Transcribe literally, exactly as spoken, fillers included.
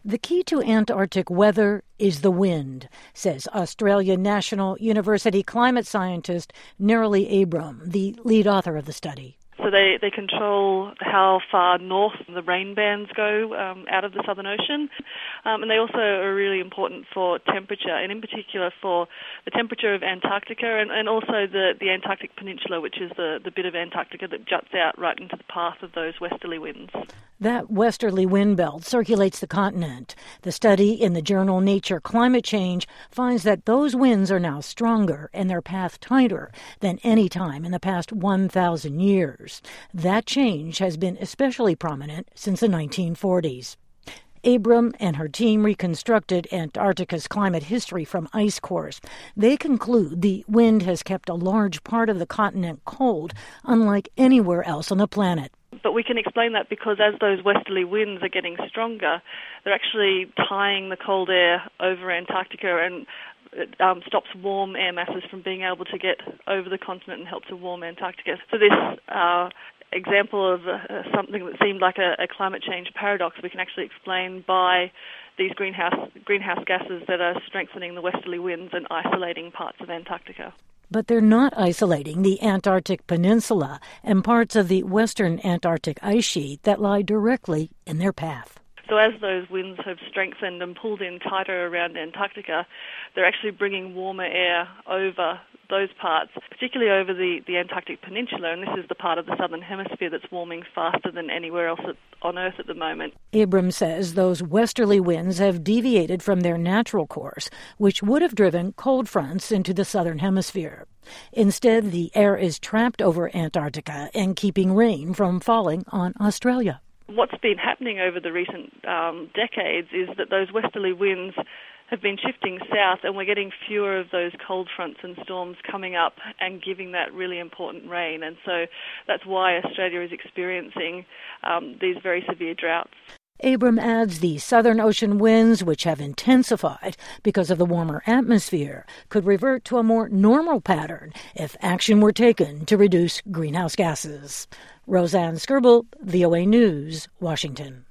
The key to Antarctic weather is the wind, says Australian National University climate scientist Nerily Abram, the lead author of the study. So they, they control how far north the rain bands go um, out of the Southern Ocean. Um, and they also are really important for temperature, and in particular for the temperature of Antarctica and, and also the, the Antarctic Peninsula, which is the, the bit of Antarctica that juts out right into the path of those westerly winds. That westerly wind belt circulates the continent. The study in the journal Nature Climate Change finds that those winds are now stronger and their path tighter than any time in the past one thousand years. That change has been especially prominent since the nineteen forties. Abram and her team reconstructed Antarctica's climate history from ice cores. They conclude the wind has kept a large part of the continent cold, unlike anywhere else on the planet. But we can explain that because as those westerly winds are getting stronger, they're actually tying the cold air over Antarctica, and it um, stops warm air masses from being able to get over the continent and help to warm Antarctica. So this uh, example of uh, something that seemed like a, a climate change paradox we can actually explain by these greenhouse greenhouse gases that are strengthening the westerly winds and isolating parts of Antarctica. But they're not isolating the Antarctic Peninsula and parts of the western Antarctic ice sheet that lie directly in their path. So as those winds have strengthened and pulled in tighter around Antarctica, they're actually bringing warmer air over those parts, particularly over the, the Antarctic Peninsula, and this is the part of the southern hemisphere that's warming faster than anywhere else at, on Earth at the moment. Abram says those westerly winds have deviated from their natural course, which would have driven cold fronts into the southern hemisphere. Instead, the air is trapped over Antarctica and keeping rain from falling on Australia. What's been happening over the recent um, decades is that those westerly winds have been shifting south, and we're getting fewer of those cold fronts and storms coming up and giving that really important rain. And so that's why Australia is experiencing um, these very severe droughts. Abram adds the Southern Ocean winds, which have intensified because of the warmer atmosphere, could revert to a more normal pattern if action were taken to reduce greenhouse gases. Roseanne Skirble, V O A News, Washington.